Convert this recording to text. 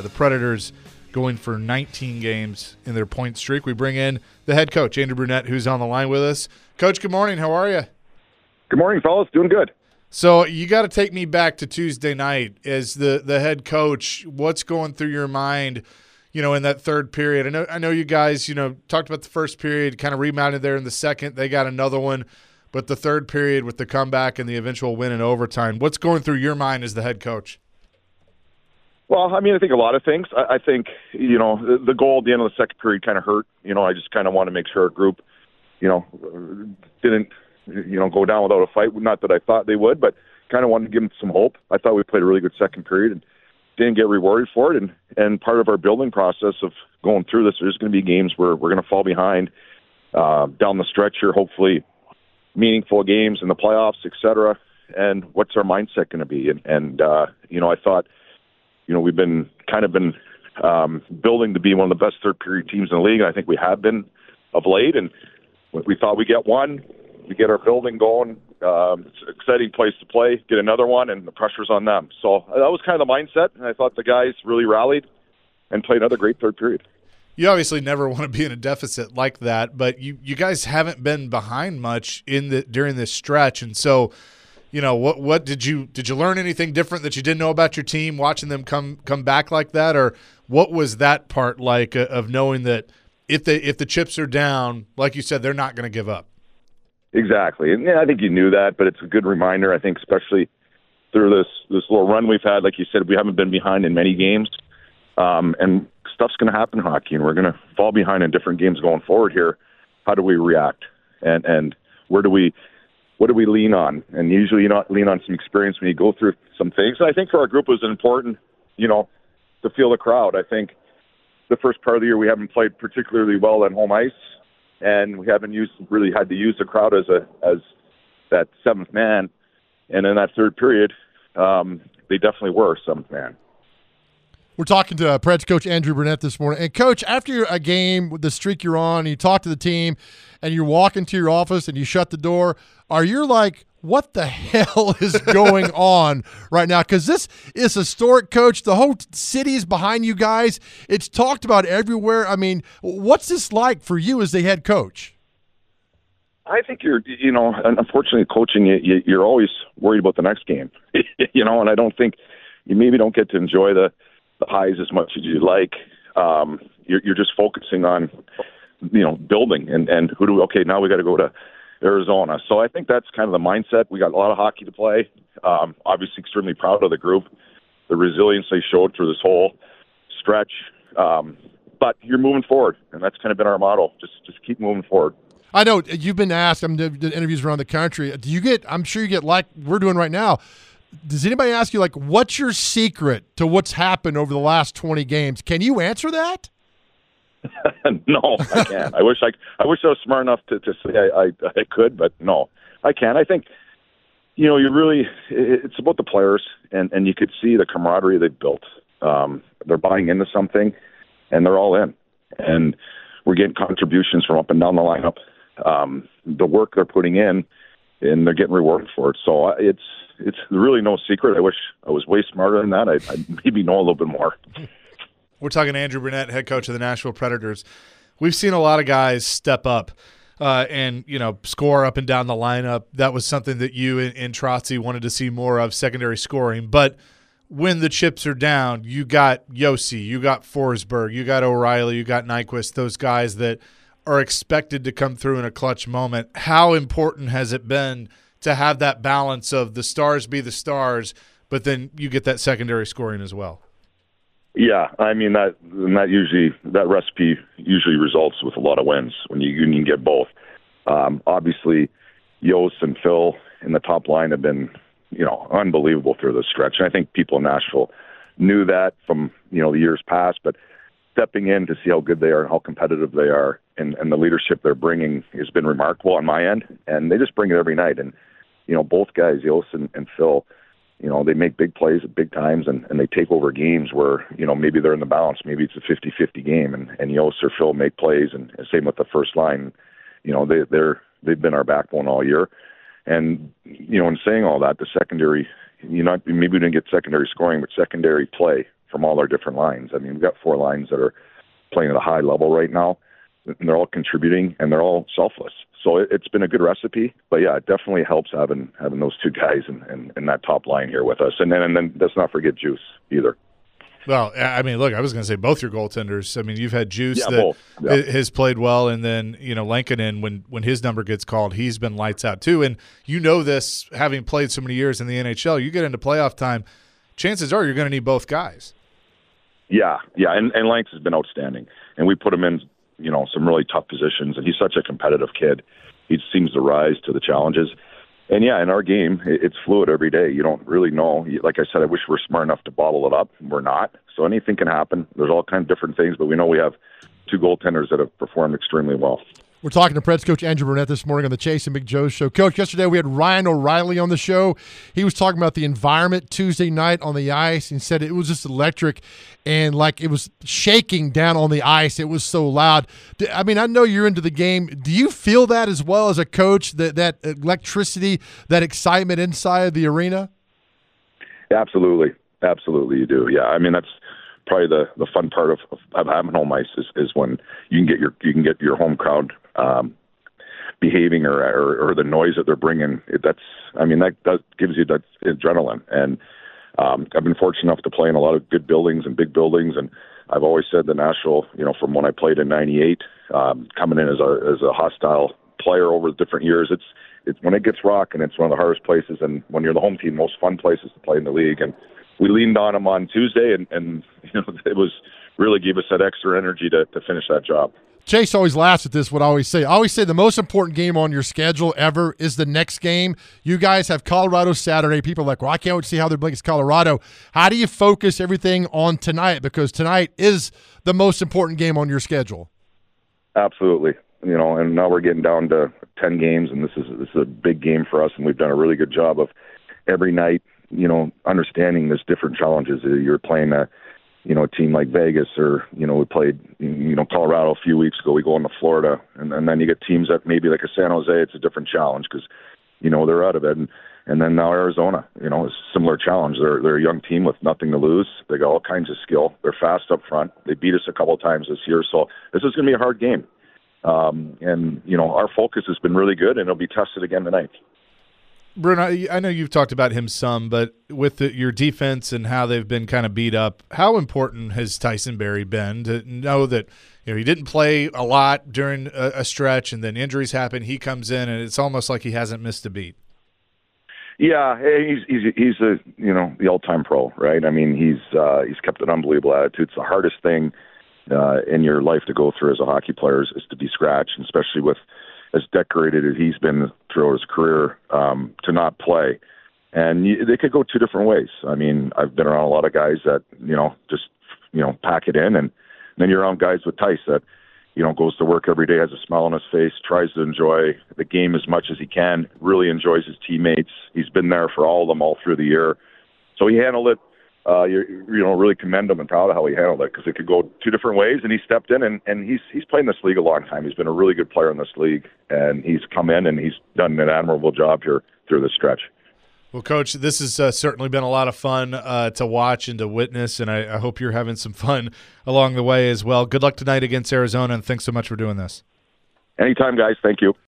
the Predators going for 19 games in their point streak. We bring in the head coach, Andrew Brunette, who's on the line with us. Coach, good morning. How are you? Good morning, fellas. Doing good. So you got to take me back to Tuesday night as the head coach. What's going through your mind, in that third period? I know you guys, talked about the first period, kind of rebounded there in the second. They got another one. But the third period with the comeback and the eventual win in overtime, what's going through your mind as the head coach? Well, I think a lot of things. I think, the goal at the end of the second period kind of hurt. I just kind of want to make sure our group, didn't, go down without a fight. Not that I thought they would, but kind of wanted to give them some hope. I thought we played a really good second period and didn't get rewarded for it. And part of our building process of going through this, there's going to be games where we're going to fall behind down the stretch here, hopefully meaningful games in the playoffs, et cetera. And what's our mindset going to be? And I thought, we've been building to be one of the best third period teams in the league. And I think we have been of late. And we thought we get one, we get our building going. It's an exciting place to play, get another one, and the pressure's on them. So that was kind of the mindset. And I thought the guys really rallied and played another great third period. You obviously never want to be in a deficit like that, but you guys haven't been behind much during this stretch. And so, what did you learn anything different that you didn't know about your team watching them come back like that, or what was that part like of knowing that if the chips are down, like you said, they're not going to give up? Exactly, and I think you knew that, but it's a good reminder. I think especially through this little run we've had, like you said, we haven't been behind in many games, and stuff's going to happen in hockey, and we're going to fall behind in different games going forward here. How do we react, and what do we lean on? And usually you lean on some experience when you go through some things. And I think for our group it was important, to feel the crowd. I think the first part of the year we haven't played particularly well on home ice, and we haven't really had to use the crowd as that seventh man. And in that third period, they definitely were seventh man. We're talking to Preds coach Andrew Brunette this morning. And, Coach, after a game with the streak you're on, you talk to the team, and you walk into your office and you shut the door, are you like, what the hell is going on right now? Because this is historic, Coach. The whole city is behind you guys. It's talked about everywhere. What's this like for you as the head coach? I think unfortunately, coaching, you're always worried about the next game, and I don't think you maybe don't get to enjoy the highs as much as you'd like. You're just focusing on, building and now we got to go to Arizona. So I think that's kind of the mindset. We got a lot of hockey to play. Obviously extremely proud of the group, the resilience they showed through this whole stretch. But you're moving forward, and that's kind of been our motto. Just keep moving forward. I know you've been asked, did interviews around the country. I'm sure you get like we're doing right now. Does anybody ask you, what's your secret to what's happened over the last 20 games? Can you answer that? No, I can't. I wish I was smart enough to say I could, but no, I can't. I think, it's about the players, and you could see the camaraderie they built. They're buying into something, and they're all in. And we're getting contributions from up and down the lineup. The work they're putting in, and they're getting rewarded for it. So it's really no secret. I wish I was way smarter than that. I maybe know a little bit more. We're talking to Andrew Brunette, head coach of the Nashville Predators. We've seen a lot of guys step up and score up and down the lineup. That was something that you and Trotzy wanted to see more of, secondary scoring. But when the chips are down, you got Josi, you got Forsberg, you got O'Reilly, you got Nyquist, those guys that are expected to come through in a clutch moment. How important has it been to have that balance of the stars be the stars, but then you get that secondary scoring as well? Yeah, that recipe usually results with a lot of wins when you can get both. Obviously, Yost and Phil in the top line have been, unbelievable through the stretch. And I think people in Nashville knew that from, the years past, but stepping in to see how good they are and how competitive they are and the leadership they're bringing has been remarkable on my end. And they just bring it every night. And, both guys, Yost and Phil, they make big plays at big times and they take over games where, maybe they're in the balance. Maybe it's a 50-50 game and Yost or Phil make plays and same with the first line. They've been our backbone all year. And, in saying all that, the secondary, maybe we didn't get secondary scoring, but secondary play from all our different lines. I mean, we've got 4 lines that are playing at a high level right now, and they're all contributing, and they're all selfless. So it's been a good recipe, but yeah, it definitely helps having those 2 guys in that top line here with us. And then let's not forget Juice either. Well, I mean, look, I was going to say both your goaltenders. I mean, you've had Juice both. has played well, and then, Lankinen, when his number gets called, he's been lights out too. And you know this, having played so many years in the NHL, you get into playoff time, chances are you're going to need both guys. Yeah, and Lanks has been outstanding, and we put him in, some really tough positions, and he's such a competitive kid. He seems to rise to the challenges. And, yeah, in our game, it's fluid every day. You don't really know. Like I said, I wish we were smart enough to bottle it up. We're not. So anything can happen. There's all kinds of different things, but we know we have 2 goaltenders that have performed extremely well. We're talking to Preds coach Andrew Brunette this morning on the Chase and Big Joe show. Coach, yesterday we had Ryan O'Reilly on the show. He was talking about the environment Tuesday night on the ice and said it was just electric and like it was shaking down on the ice. It was so loud. I mean, I know you're into the game. Do you feel that as well as a coach, that electricity, that excitement inside the arena? Absolutely. Absolutely you do. Yeah, I mean, that's probably the fun part of having home ice is when you can get your home crowd behaving or the noise that they're bringing. That gives you that adrenaline. And I've been fortunate enough to play in a lot of good buildings and big buildings. And I've always said the Nashville, from when I played in '98, coming in as a hostile player over the different years, it's when it gets rocking, it's one of the hardest places. And when you're the home team, most fun places to play in the league. And we leaned on them on Tuesday, and it was really gave us that extra energy to finish that job. Chase always laughs at this, what I always say. I always say the most important game on your schedule ever is the next game. You guys have Colorado Saturday. People are like, well, I can't wait to see how they're playing against Colorado. How do you focus everything on tonight? Because tonight is the most important game on your schedule. Absolutely. And now we're getting down to 10 games, and this is a big game for us, and we've done a really good job of every night, understanding there's different challenges. You're playing a team like Vegas, or, we played, Colorado a few weeks ago. We go into Florida, and then you get teams that maybe like a San Jose, it's a different challenge because, they're out of it. And then now Arizona, is a similar challenge. They're a young team with nothing to lose. They got all kinds of skill. They're fast up front. They beat us a couple of times this year. So this is going to be a hard game. Our focus has been really good, and it'll be tested again tonight. Bruno, I know you've talked about him some, but with your defense and how they've been kind of beat up, how important has Tyson Barrie been to know that he didn't play a lot during a stretch, and then injuries happen, he comes in, and it's almost like he hasn't missed a beat? Yeah, he's the all-time pro, right? I mean, he's kept an unbelievable attitude. It's the hardest thing in your life to go through as a hockey player is to be scratched, and especially with as decorated as he's been throughout his career, to not play. And they could go 2 different ways. I mean, I've been around a lot of guys that, just pack it in. And then you're around guys with Tice that, goes to work every day, has a smile on his face, tries to enjoy the game as much as he can, really enjoys his teammates. He's been there for all of them all through the year. So he handled it. Really commend him and proud of how he handled it because it could go 2 different ways, and he stepped in, and he's played in this league a long time. He's been a really good player in this league, and he's come in and he's done an admirable job here through this stretch. Well, Coach, this has certainly been a lot of fun to watch and to witness, and I hope you're having some fun along the way as well. Good luck tonight against Arizona, and thanks so much for doing this. Anytime, guys. Thank you.